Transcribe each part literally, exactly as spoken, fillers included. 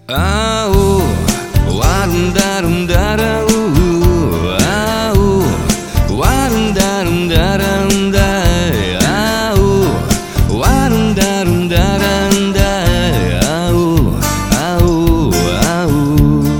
Ау, варум-дарум-дарау, ау, варум-дарум-дарам-дай, ау, варум-дарум-дарам-дай, ау, ау, ау.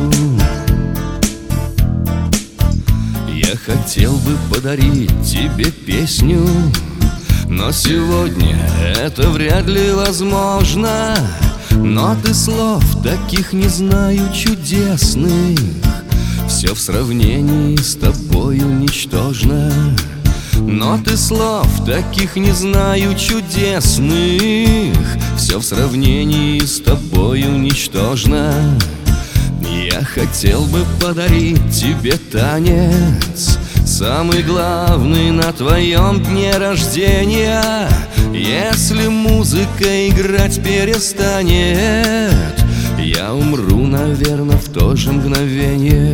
Я хотел бы подарить тебе песню, но сегодня это вряд ли возможно. Ноты слов таких не знаю чудесных, все в сравнении с тобою ничтожно. Ноты слов таких не знаю чудесных, все в сравнении с тобою ничтожно. Я хотел бы подарить тебе танец, самый главный на твоем дне рождения. Если музыка играть перестанет, я умру, наверное, в то же мгновение.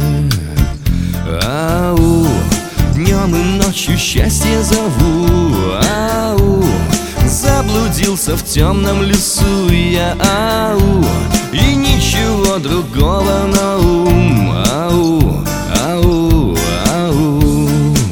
Ау, днем и ночью счастье зову, ау, заблудился в темном лесу я, ау, и ничего другого на ум, ау, ау, ау.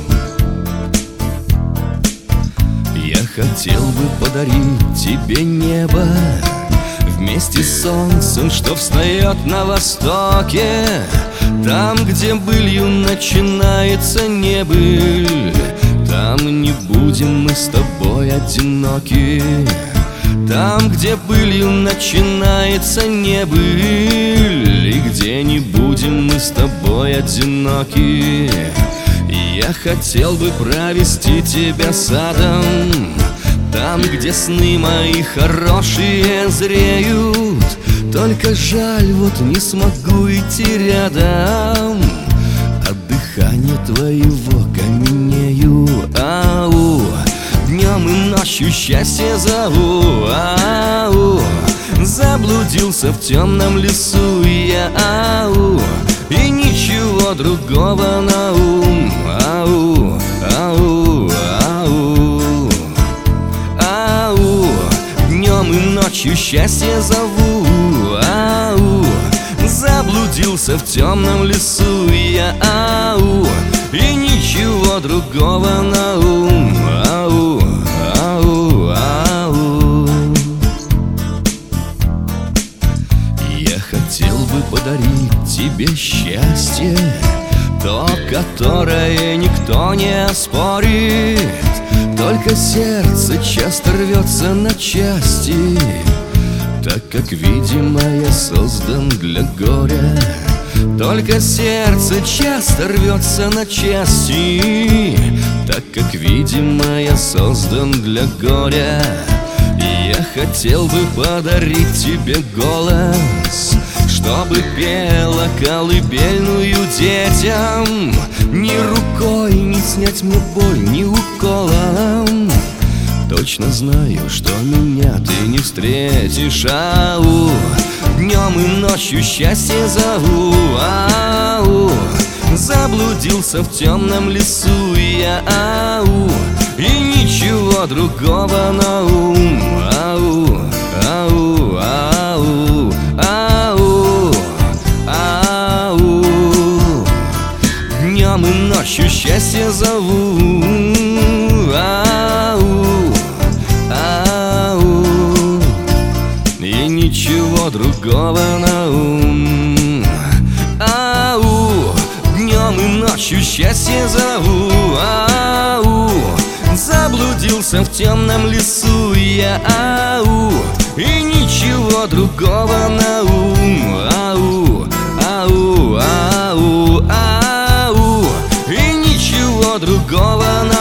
Я хотел бы подарить тебе небо вместе с солнцем, что встает на востоке, там, где былью начинается небыль. Там не будем мы с тобой одиноки, там, где былью начинается небыль, и где не будем мы с тобой одиноки. Я хотел бы провести тебя садом, там, где сны мои хорошие зреют. Только жаль, вот не смогу идти рядом, от дыхания твоего каменею. Ау, днем и ночью счастье зову, ау, заблудился в темном лесу я, ау, и ничего другого на ум, ау, ау, ау, ау. Днем и ночью счастье зову, ау, заблудился в темном лесу я, ау, и ничего другого на ум, ау, ау, ау. Я хотел бы подарить тебе счастье, то, которое никто не оспорит. Только сердце часто рвется на части, так как, видимо, я создан для горя. Только сердце часто рвется на части, так как, видимо, я создан для горя. Я хотел бы подарить тебе голос, чтобы пела колыбельную детям. Ни рукой не снять мне боль, ни уколом. Точно знаю, что меня ты не встретишь, ау, днем и ночью счастье зову, ау, заблудился в темном лесу я, ау, и ничего другого на ум, ау, ау, ау, ау, ау. Днем и ночью счастье зову, ау, ау, и ничего другого на ум, ау. Днем и ночью счастье зову, ау, заблудился в темном лесу я, ау, и ничего другого на ум, ау, ау, ау, ау, и ничего другого на